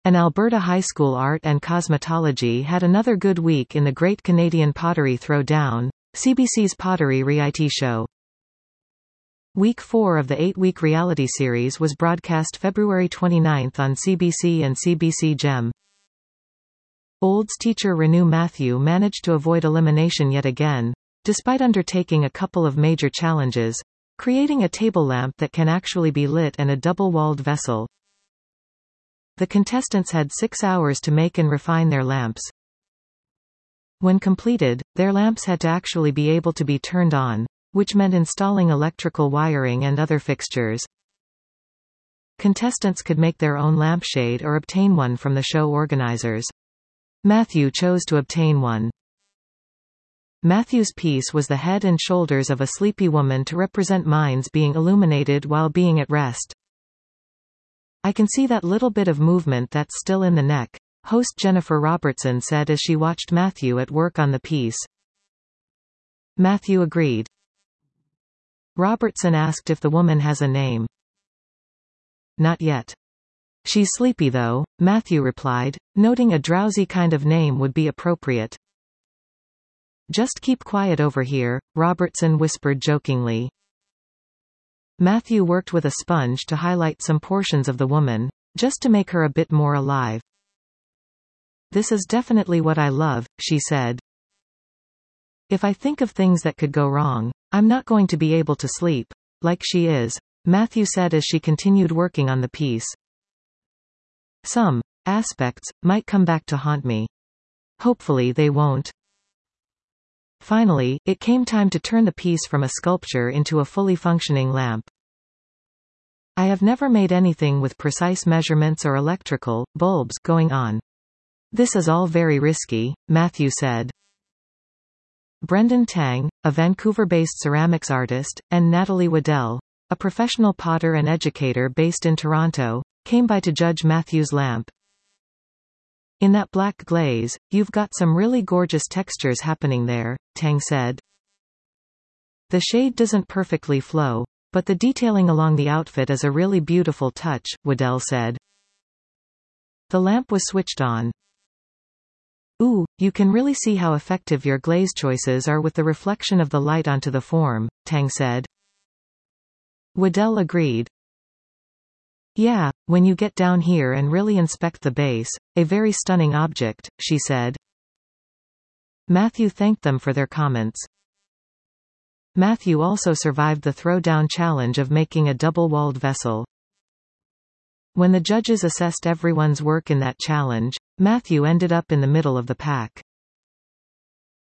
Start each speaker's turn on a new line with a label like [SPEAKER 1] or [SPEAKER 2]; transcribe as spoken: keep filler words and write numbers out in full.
[SPEAKER 1] An Alberta high school art and cosmetology had another good week in the Great Canadian Pottery Throwdown, C B C's pottery reality show. Week four of the eight-week reality series was broadcast February twenty-ninth on C B C and C B C Gem. Olds teacher Renew Matthew managed to avoid elimination yet again, despite undertaking a couple of major challenges, creating a table lamp that can actually be lit and a double-walled vessel. The contestants had six hours to make and refine their lamps. When completed, their lamps had to actually be able to be turned on, which meant installing electrical wiring and other fixtures. Contestants could make their own lampshade or obtain one from the show organizers. Matthew chose to obtain one. Matthew's piece was the head and shoulders of a sleepy woman to represent minds being illuminated while being at rest. "I can see that little bit of movement that's still in the neck," host Jennifer Robertson said as she watched Matthew at work on the piece. Matthew agreed. Robertson asked if the woman has a name. "Not yet. She's sleepy though," Matthew replied, noting a drowsy kind of name would be appropriate. "Just keep quiet over here," Robertson whispered jokingly. Matthew worked with a sponge to highlight some portions of the woman, just to make her a bit more alive. "This is definitely what I love," she said. "If I think of things that could go wrong, I'm not going to be able to sleep, like she is," Matthew said as she continued working on the piece. "Some aspects might come back to haunt me. Hopefully they won't." Finally, it came time to turn the piece from a sculpture into a fully functioning lamp. "I have never made anything with precise measurements or electrical bulbs going on. This is all very risky," Matthew said. Brendan Tang, a Vancouver-based ceramics artist, and Natalie Waddell, a professional potter and educator based in Toronto, came by to judge Matthew's lamp. "In that black glaze, you've got some really gorgeous textures happening there," Tang said. "The shade doesn't perfectly flow, but the detailing along the outfit is a really beautiful touch," Waddell said. The lamp was switched on. "Ooh, you can really see how effective your glaze choices are with the reflection of the light onto the form," Tang said. Waddell agreed. "Yeah, when you get down here and really inspect the base, a very stunning object," she said. Matthew thanked them for their comments. Matthew also survived the throwdown challenge of making a double-walled vessel. When the judges assessed everyone's work in that challenge, Matthew ended up in the middle of the pack.